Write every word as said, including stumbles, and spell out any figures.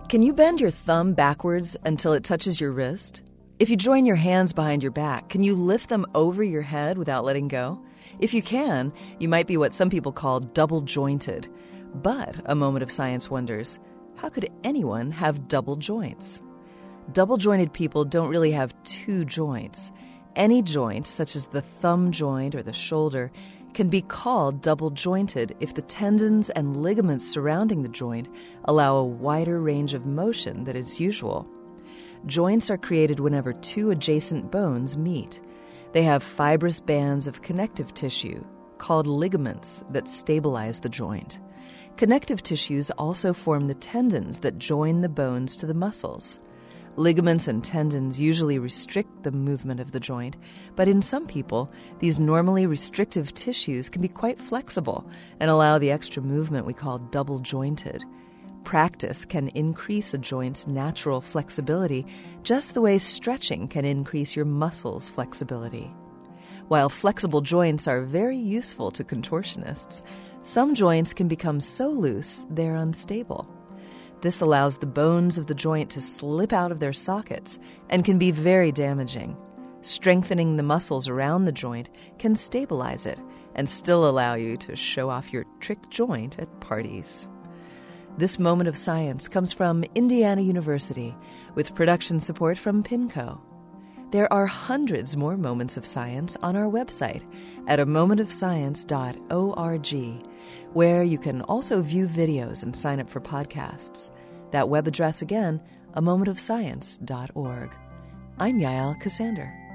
Can you bend your thumb backwards until it touches your wrist? If you join your hands behind your back, can you lift them over your head without letting go? If you can, you might be what some people call double-jointed. But a moment of science wonders, how could anyone have double joints? Double-jointed people don't really have two joints. Any joint, such as the thumb joint or the shoulder, can be called double-jointed if the tendons and ligaments surrounding the joint allow a wider range of motion than is usual. Joints are created whenever two adjacent bones meet. They have fibrous bands of connective tissue, called ligaments, that stabilize the joint. Connective tissues also form the tendons that join the bones to the muscles. Ligaments and tendons usually restrict the movement of the joint, but in some people, these normally restrictive tissues can be quite flexible and allow the extra movement we call double-jointed. Practice can increase a joint's natural flexibility, just the way stretching can increase your muscles' flexibility. While flexible joints are very useful to contortionists, some joints can become so loose they're unstable. This allows the bones of the joint to slip out of their sockets and can be very damaging. Strengthening the muscles around the joint can stabilize it and still allow you to show off your trick joint at parties. This moment of science comes from Indiana University with production support from PINCO. There are hundreds more moments of science on our website at a moment of science dot org, where you can also view videos and sign up for podcasts. That web address again, a moment of science dot org. I'm Yael Ksander.